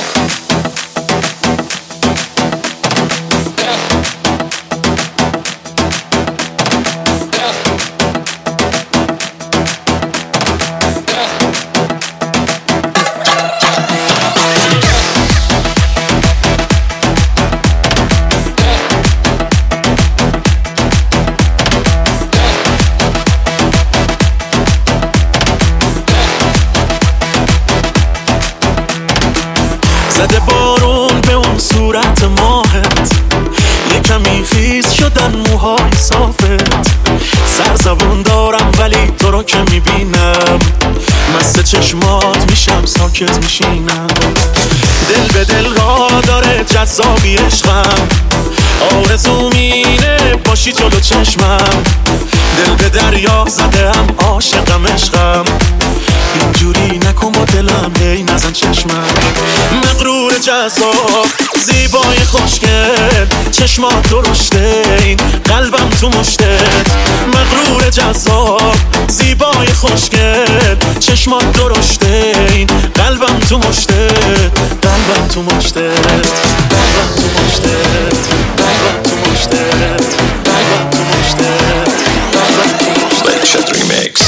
زده بارون به اون صورت ماهت، یه کمی خیز شدن موهای صافت. سرزبون دارم ولی تو رو که میبینم، مست چشمات میشم ساکت میشینم. دل به دل راه داره جذابی عشقم، آرزوم اینه باشی جلو چشمم. دل به دریا زدم عاشقم عشقم، اینجوری نکن با دلم هی نزن چشمم. مغرور جذاب زیبای خوشگل، چشمات درشته این قلبم تو مشتت. مغرور جذاب زیبای خوشگل، چشمات درشته این قلبم تو مشتت. قلبم تو مشتت، قلبم تو مشتت، قلبم تو مشتت، قلبم تو مشتت، قلبم تو مشتت. Legend Remix.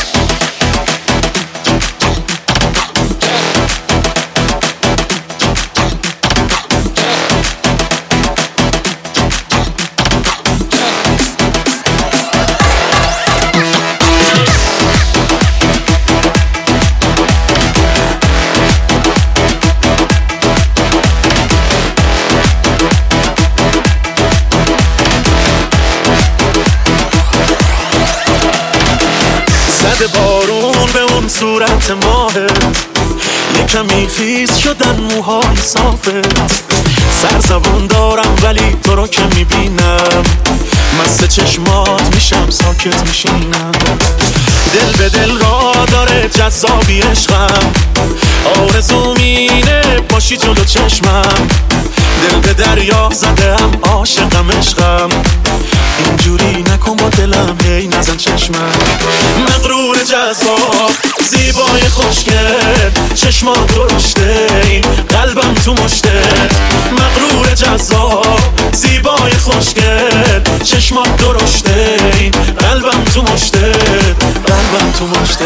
زده بارون به اون صورت ماهت، یه کمی خیز شدن موهای صافت. سرزبون دارم ولی تو رو که میبینم، مست چشمات میشم ساکت میشینم. دل به دل راه داره جذابی عشقم، آرزوم اینه باشی جلو چشمم. دل به دریا زدم عاشقم عشقم، اینجوری نکن با دلم هی نزن چشمم. مغرور جذاب زیبای خوشگل، چشمات درشته این قلبم تو مشتت. مغرور جذاب زیبای خوشگل، چشمات درشته این قلبم تو مشتت. قلبم تو مشتت.